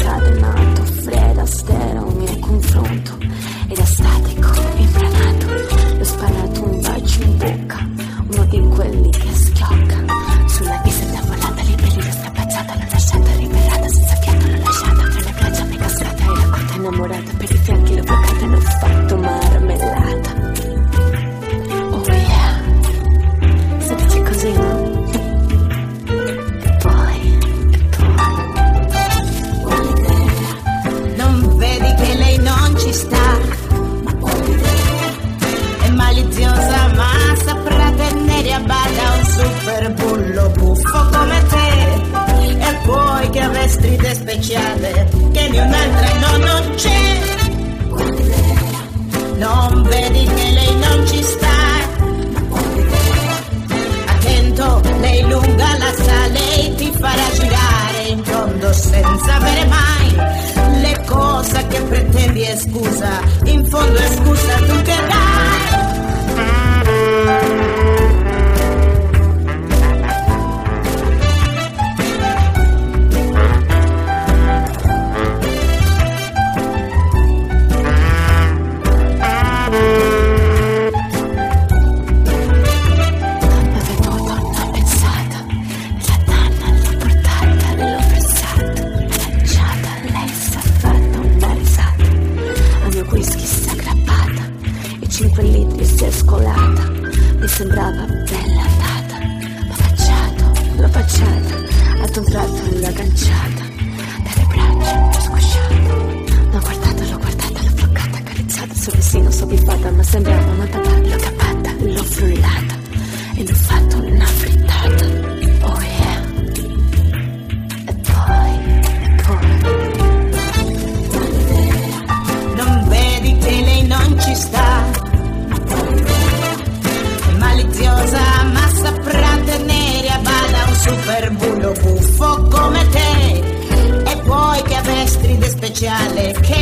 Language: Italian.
incatenato, Fred Astaire al mio confronto, era statico, imbranato, le ho sparato un bacio in bocca, uno di quelli che schiocca, sulla pista da volata, liberi l'ho strapacciata, l'ho lasciata liberata, senza fiato l'ho lasciata, tra le braccia mi è cascata e la cotta innamorata, per i fianchi l'ho bloccata, ne ho fatto marmellata. Oh yeah, si dice così, no? Non vedi che lei non ci sta, è maliziosa ma saprà tenere a bada un super bullo buffo come te. E poi che vestite speciale che di un'altra non c'è. Non vedi che lei non ci sta, attento, lei lunga la sa, lei ti farà girare in tondo senza avere mai le cose che pretendi è scusa, in fondo è scusa tu che dai. Sembrava bella andata, l'ho baciata, ad un tratto l'ho agganciata, dalle braccia l'ho squasciata, l'ho guardata, l'ho bloccata, accarezzata, sorrisino soddisfatta, ma sembrava una papà, l'ho cappata, l'ho frullata e l'ho fatto una frittata. Oh yeah, e poi, non vedi che lei non ci sta, maliziosa ma saprà tenere a bada un super bullo buffo come te. E poi che vestite speciale che